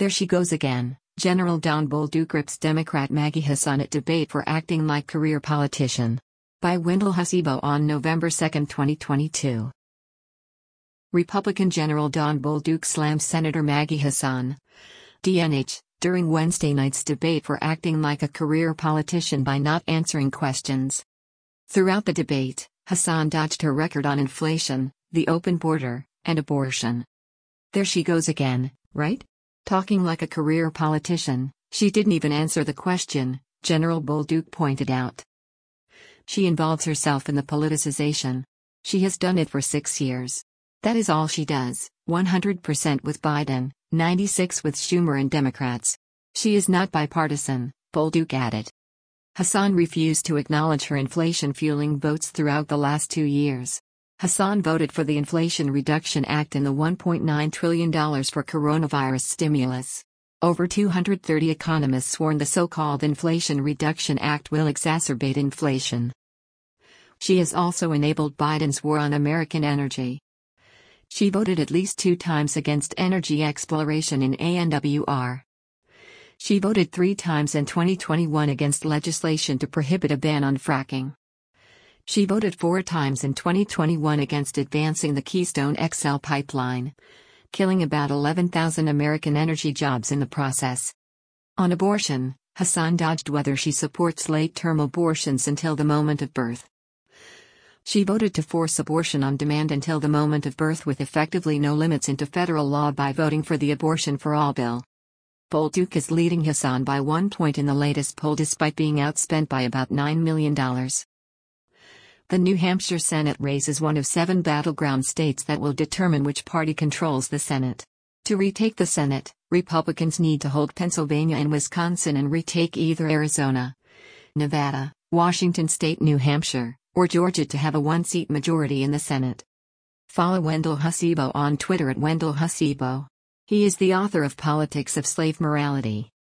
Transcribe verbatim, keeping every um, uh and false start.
There she goes again. General Don Bolduc rips Democrat Maggie Hassan at debate for acting like career politician. By Wendell Hasibo on November second, twenty twenty-two. Republican General Don Bolduc slams Senator Maggie Hassan, D N H, during Wednesday night's debate for acting like a career politician by not answering questions. Throughout the debate, Hassan dodged her record on inflation, the open border, and abortion. There she goes again, right? Talking like a career politician, she didn't even answer the question, General Bolduc pointed out. She involves herself in the politicization. She has done it for six years. That is all she does, one hundred percent with Biden, ninety-six with Schumer and Democrats. She is not bipartisan, Bolduc added. Hassan refused to acknowledge her inflation-fueling votes throughout the last two years. Hassan voted for the Inflation Reduction Act and the one point nine trillion dollars for coronavirus stimulus. Over two hundred thirty economists warn the so-called Inflation Reduction Act will exacerbate inflation. She has also enabled Biden's war on American energy. She voted at least two times against energy exploration in A N W R. She voted three times in twenty twenty-one against legislation to prohibit a ban on fracking. She voted four times in twenty twenty-one against advancing the Keystone X L pipeline, killing about eleven thousand American energy jobs in the process. On abortion, Hassan dodged whether she supports late-term abortions until the moment of birth. She voted to force abortion on demand until the moment of birth with effectively no limits into federal law by voting for the Abortion for All bill. Bolduc is leading Hassan by one point in the latest poll despite being outspent by about nine million dollars. The New Hampshire Senate race is one of seven battleground states that will determine which party controls the Senate. To retake the Senate, Republicans need to hold Pennsylvania and Wisconsin and retake either Arizona, Nevada, Washington State, New Hampshire, or Georgia to have a one-seat majority in the Senate. Follow Wendell Hasibo on Twitter at Wendell Hasibo. He is the author of Politics of Slave Morality.